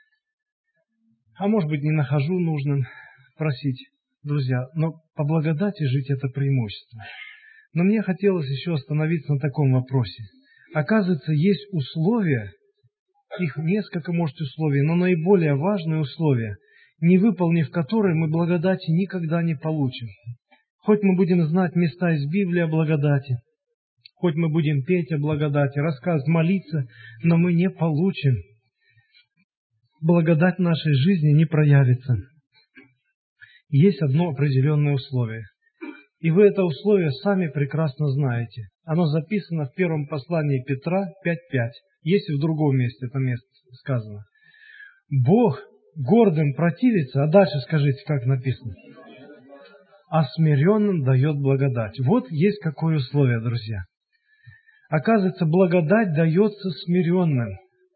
А может быть, не нахожу нужным просить, друзья. Но по благодати жить – это преимущество. Но мне хотелось еще остановиться на таком вопросе. Оказывается, есть условия, их несколько, может, условий, но наиболее важные условия, не выполнив которые мы благодати никогда не получим. Хоть мы будем знать места из Библии о благодати, хоть мы будем петь о благодати, рассказывать, молиться, но мы не получим. Благодать в нашей жизни не проявится. Есть одно определенное условие. И вы это условие сами прекрасно знаете. Оно записано в первом послании Петра пять пять. Есть и в другом месте это место сказано. Бог гордым противится, а дальше скажите, как написано. А смиренным дает благодать. Вот есть какое условие, друзья. Оказывается, благодать дается смиренным.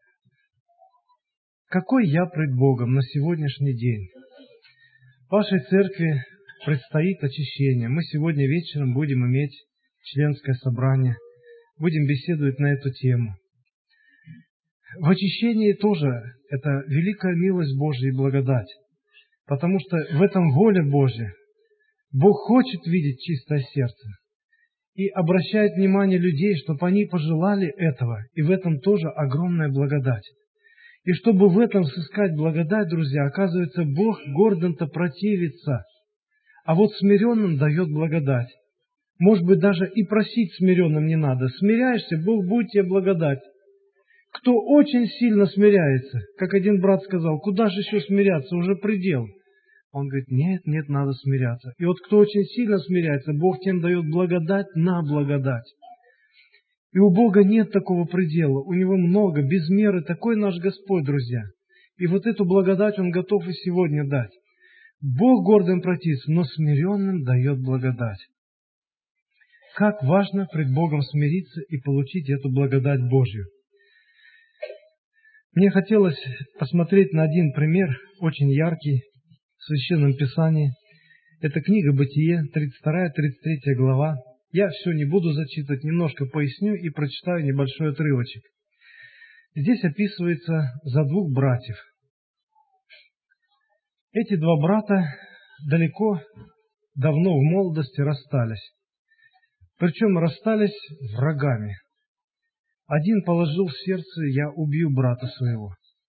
Какой я пред Богом на сегодняшний день? В вашей церкви предстоит очищение. Мы сегодня вечером будем иметь членское собрание. Будем беседовать на эту тему. В очищении тоже это великая милость Божья и благодать. Потому что в этом воля Божья. Бог хочет видеть чистое сердце. И обращает внимание людей, чтобы они пожелали этого. И в этом тоже огромная благодать. И чтобы в этом сыскать благодать, друзья, оказывается, Бог гордым-то противится, а вот смиренным дает благодать. Может быть, даже и просить смиренным не надо. Смиряешься, Бог будет тебе благодать. Кто очень сильно смиряется, как один брат сказал, куда же еще смиряться, уже предел. Он говорит, нет, нет, надо смиряться. И вот кто очень сильно смиряется, Бог тем дает благодать на благодать. И у Бога нет такого предела, у Него много, без меры, такой наш Господь, друзья. И вот эту благодать Он готов и сегодня дать. Бог гордым противится, но смиренным дает благодать. как важно пред Богом смириться и получить эту благодать Божью. Мне хотелось посмотреть на один пример, очень яркий, в Священном Писании. Это книга Бытие, тридцать вторая тридцать третья глава. Я все не буду зачитывать, немножко поясню и прочитаю небольшой отрывочек. Здесь описывается за двух братьев. Эти два брата далеко, давно в молодости расстались. Причем расстались врагами. Один положил в сердце: я убью брата своего.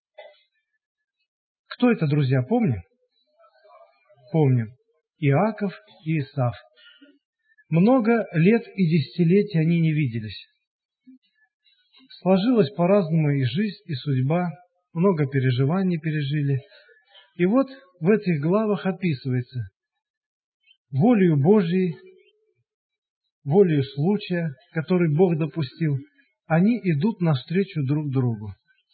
Кто это, друзья, помним? Помним. Иаков и Исав. Много лет и десятилетий они не виделись. Сложилась по-разному и жизнь, и судьба, много переживаний пережили. И вот в этих главах описывается: волею Божией, волею случая, который Бог допустил, они идут навстречу друг другу.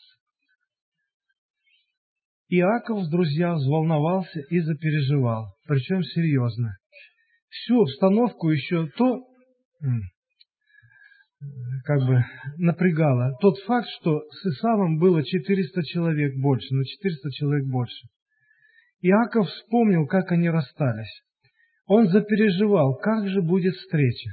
Иаков, друзья, взволновался и запереживал, причем серьезно. Всю обстановку еще то как бы напрягало. Тот факт, что с Исавом было четыреста человек больше, на четыреста человек больше. Иаков вспомнил, как они расстались. Он запереживал, как же будет встреча.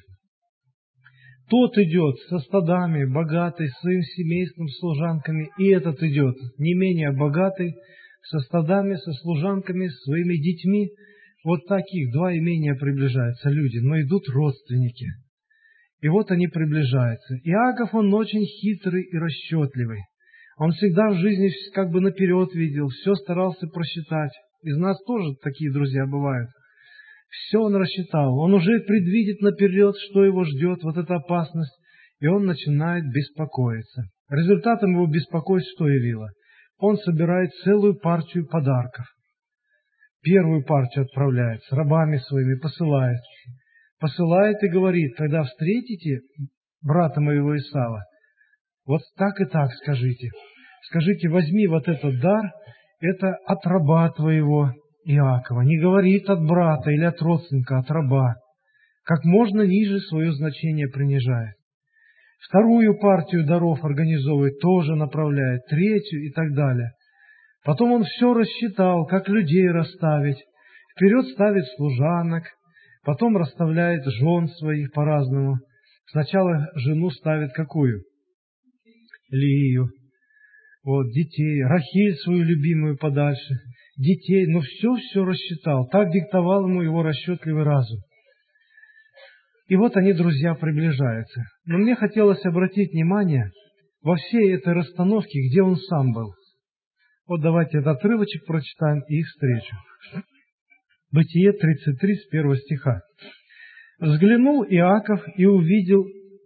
Тот идет со стадами, богатый, своим семейством, служанками, и этот идет, не менее богатый, со стадами, со служанками, своими детьми. Вот таких два имения приближаются люди, но идут родственники. И вот они приближаются. Иаков, он очень хитрый и расчетливый. Он всегда в жизни как бы наперед видел, все старался просчитать. Из нас тоже такие друзья бывают. Все он рассчитал, он уже предвидит наперед, что его ждет, вот эта опасность, и он начинает беспокоиться. Результатом его беспокойства что явило? Он собирает целую партию подарков. Первую партию отправляет, с рабами своими посылает. Посылает и говорит: когда встретите брата моего Исава, вот так и так скажите. Скажите: возьми вот этот дар, это от раба твоего Иакова. Не говорит от брата или от родственника, от раба. Как можно ниже свое значение принижает. Вторую партию даров организовывает, тоже направляет, третью и так далее. Потом он все рассчитал, как людей расставить. Вперед ставит служанок, потом расставляет жен своих по-разному. Сначала жену ставит какую? Лию. Вот, детей, Рахиль свою любимую подальше, детей, но все-все рассчитал. Так диктовал ему его расчетливый разум. И вот они, друзья, приближаются. Но мне хотелось обратить внимание во всей этой расстановке, где он сам был. Вот давайте этот отрывочек прочитаем и их встречу. Бытие тридцать три, с первого стиха. «Взглянул Иаков и увидел,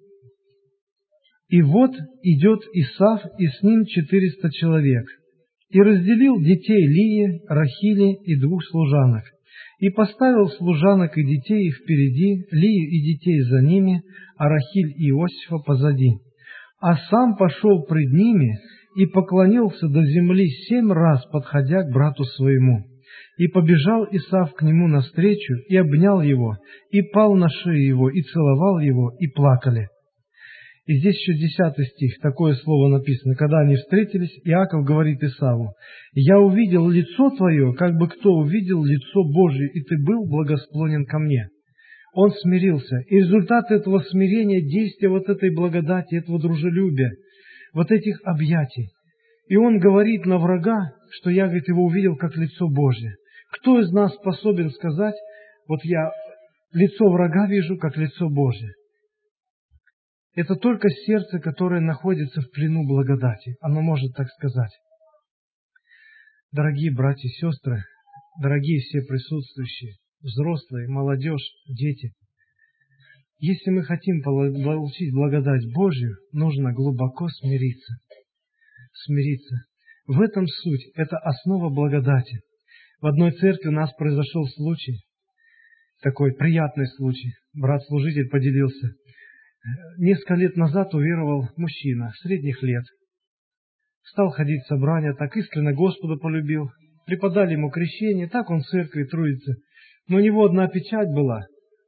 и вот идет Исав, и с ним четыреста человек, и разделил детей Лии, Рахили и двух служанок, и поставил служанок и детей их впереди, Лию и детей за ними, а Рахиль и Иосифа позади. А сам пошел пред ними и поклонился до земли семь раз, подходя к брату своему. И побежал Исав к нему навстречу, и обнял его, и пал на шею его, и целовал его, и плакали». И здесь еще десятый стих, такое слово написано. Когда они встретились, Иаков говорит Исаву: «Я увидел лицо твое, как бы кто увидел лицо Божие, и ты был благосклонен ко мне». Он смирился. И результат этого смирения, действия вот этой благодати, этого дружелюбия, вот этих объятий. И он говорит на врага, что я, говорит, его увидел как лицо Божие. Кто из нас способен сказать: вот я лицо врага вижу как лицо Божие? Это только сердце, которое находится в плену благодати. Оно может так сказать. Дорогие братья и сестры, дорогие все присутствующие, взрослые, молодежь, дети, если мы хотим получить благодать Божью, нужно глубоко смириться. Смириться. В этом суть, это основа благодати. В одной церкви у нас произошел случай, такой приятный случай. Брат-служитель поделился. Несколько лет назад уверовал мужчина, средних лет. Стал ходить в собрания, так искренне Господа полюбил. Преподали ему крещение, так он в церкви трудится. Но у него одна печать была.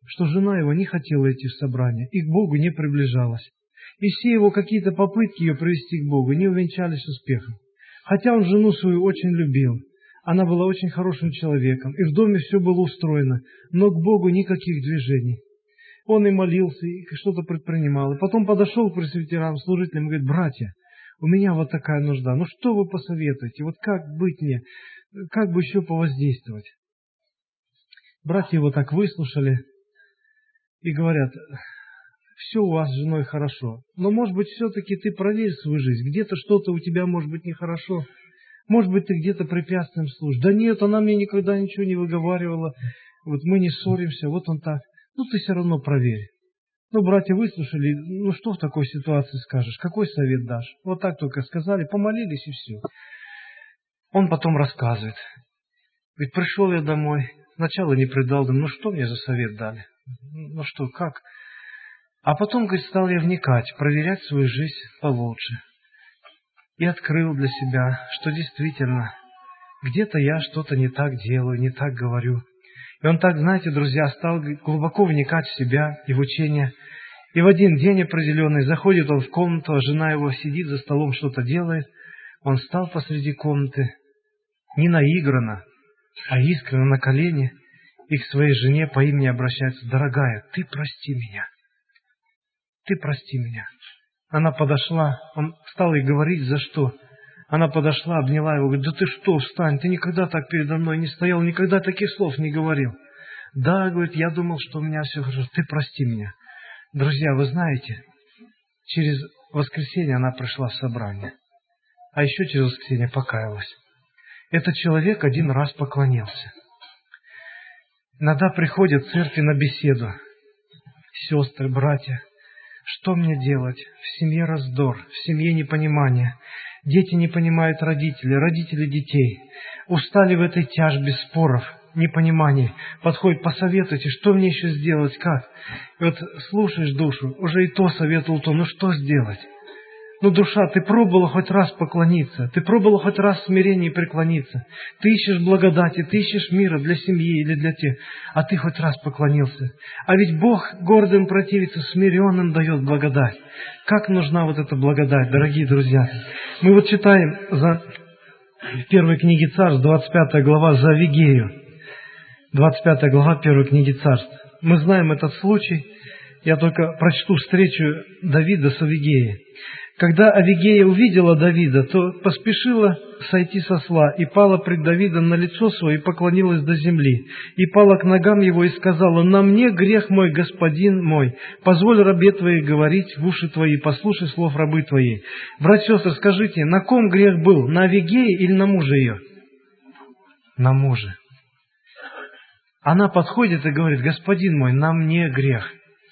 что жена его не хотела идти в собрание и к Богу не приближалась. И все его какие-то попытки ее привести к Богу не увенчались успехом. Хотя он жену свою очень любил, она была очень хорошим человеком, и в доме все было устроено, но к Богу никаких движений. Он и молился, и что-то предпринимал. И потом подошел к пресвитерам, служителям, и говорит: братья, у меня вот такая нужда, ну что вы посоветуете, вот как быть мне, как бы еще повоздействовать? Братья его так выслушали и говорят: все у вас с женой хорошо, но, может быть, все-таки ты проверь свою жизнь, где-то что-то у тебя, может быть, нехорошо, может быть, ты где-то препятствием служишь. Да нет, она мне никогда ничего не выговаривала, вот мы не ссоримся, вот он так. Ну, ты все равно проверь. Ну, братья выслушали, ну, что в такой ситуации скажешь, какой совет дашь? Вот так только сказали, помолились и все. Он потом рассказывает. Ведь пришел я домой, сначала не предал, думаю, ну, что мне за совет дали? Ну, что, как? А потом, говорит, стал я вникать, проверять свою жизнь получше. И открыл для себя, что действительно, где-то я что-то не так делаю, не так говорю. И он так, знаете, друзья, стал глубоко вникать в себя и в учение. И в один день определенный заходит он в комнату, а жена его сидит за столом, что-то делает. Он встал посреди комнаты, не наигранно, а искренне на колени, и к своей жене по имени обращается: дорогая, ты прости меня. Ты прости меня. Она подошла, он стал ей говорить, за что. Она подошла, обняла его, говорит: да ты что, встань, ты никогда так передо мной не стоял, никогда таких слов не говорил. Да, говорит, я думал, что у меня все хорошо, ты прости меня. Друзья, вы знаете, через воскресенье она пришла в собрание, а еще через воскресенье покаялась. Этот человек один раз поклонился. Иногда приходят в церкви на беседу: сестры, братья, что мне делать? В семье раздор, в семье непонимание. Дети не понимают родителей, родители детей. Устали в этой тяжбе споров, непониманий. Подходит: посоветуйте, что мне еще сделать, как? И вот слушаешь душу, уже и то советовал то, ну что сделать? Ну, душа, ты пробовала хоть раз поклониться, ты пробовала хоть раз в смирении преклониться, ты ищешь благодати, ты ищешь мира для семьи или для тех, а ты хоть раз поклонился. А ведь Бог гордым противится, смиренным дает благодать. Как нужна вот эта благодать, дорогие друзья? Мы вот читаем за в первой книге Царств, двадцать пятая глава, за Авигею. двадцать пятая глава первой книги Царств. Мы знаем этот случай. Я только прочту встречу Давида с Авигеей. Когда Авигея увидела Давида, то поспешила сойти со осла и пала пред Давидом на лицо свое и поклонилась до земли, и пала к ногам его и сказала: «На мне грех мой, господин мой, позволь рабе твоей говорить в уши твои, послушай слов рабы твоей». Братья и сестры, скажите, на ком грех был, на Авигее или на муже ее? На муже. Она подходит и говорит: «Господин мой, на мне грех».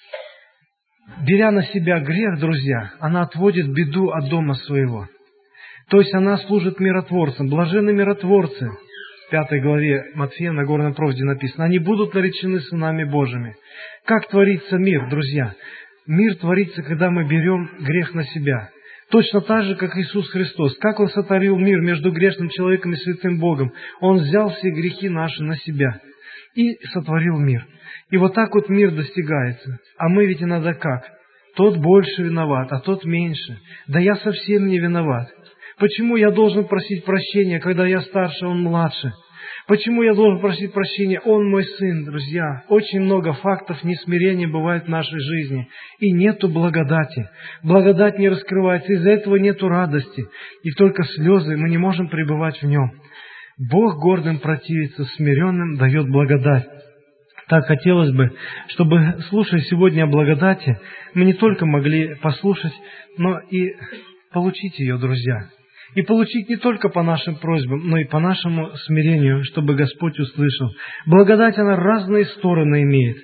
Беря на себя грех, друзья, она отводит беду от дома своего. То есть она служит миротворцам. Блаженны миротворцы. В пятой главе Матфея на Нагорной проповеди написано: они будут наречены сынами Божьими. Как творится мир, друзья? Мир творится, когда мы берем грех на себя. Точно так же, как Иисус Христос. Как Он сотворил мир между грешным человеком и святым Богом? Он взял все грехи наши на себя и сотворил мир. И вот так вот мир достигается. А мы ведь иногда как? Тот больше виноват, а тот меньше. Да я совсем не виноват. Почему я должен просить прощения, когда я старше, он младше? Почему я должен просить прощения? Он мой сын, друзья. Очень много фактов несмирения бывает в нашей жизни. И нету благодати. Благодать не раскрывается, из-за этого нету радости. И только слезы, мы не можем пребывать в нем. Бог гордым противится, смиренным дает благодать. Так хотелось бы, чтобы, слушая сегодня о благодати, мы не только могли послушать, но и получить ее, друзья. И получить не только по нашим просьбам, но и по нашему смирению, чтобы Господь услышал. Благодать, она разные стороны имеет.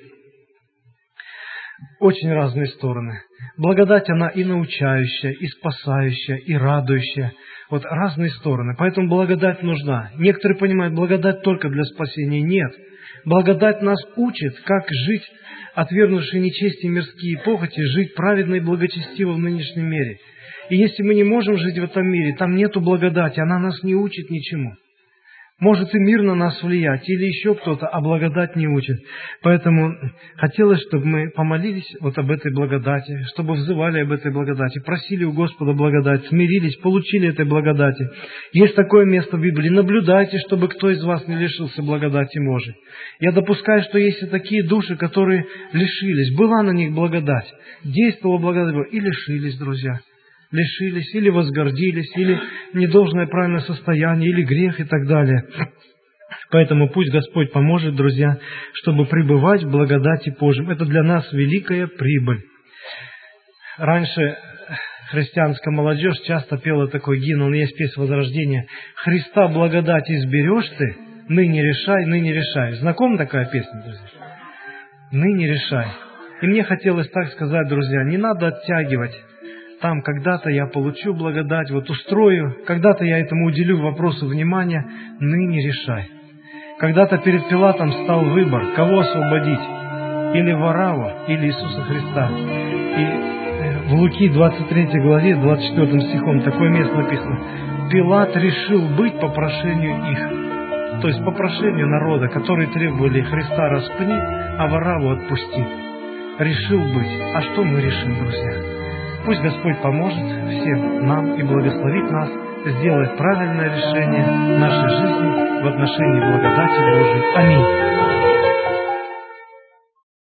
Очень разные стороны. Благодать, она и научающая, и спасающая, и радующая. Вот разные стороны. Поэтому благодать нужна. Некоторые понимают, благодать только для спасения. Нет. Благодать нас учит, как жить, отвергнувши нечестие мирские похоти, жить праведно и благочестиво в нынешнем мире. И если мы не можем жить в этом мире, там нету благодати, она нас не учит ничему. может и мир на нас влиять, или еще кто-то, а благодать не учит. Поэтому хотелось, чтобы мы помолились вот об этой благодати, чтобы взывали об этой благодати, просили у Господа благодать, смирились, получили этой благодати. Есть такое место в Библии. Наблюдайте, чтобы кто из вас не лишился благодати Божией. Я допускаю, что есть и такие души, которые лишились. Была на них благодать, действовала благодать Божия, и лишились, друзья. Лишились, или возгордились, или недолжное правильное состояние, или грех и так далее. Поэтому пусть Господь поможет, друзья, чтобы пребывать в благодати Божьей. Это для нас великая прибыль. Раньше христианская молодежь часто пела такой гимн, он есть песня Возрождения. «Христа благодать изберешь ты, ныне решай, ныне решай». Знакома такая песня, друзья? «Ныне решай». И мне хотелось так сказать, друзья, не надо оттягивать. Там когда-то я получу благодать, вот устрою, когда-то я этому уделю вопросу внимания, ныне решай. Когда-то перед Пилатом стал выбор, кого освободить, или Варавву, или Иисуса Христа. И в Луки двадцать третьей главе, двадцать четвёртым стихом, такое место написано: Пилат решил быть по прошению их, то есть по прошению народа, которые требовали Христа распни, а Варавву отпусти. Решил быть. А что мы решим, друзья? Пусть Господь поможет всем нам и благословит нас сделать правильное решение нашей жизни в отношении благодати Божией. Аминь.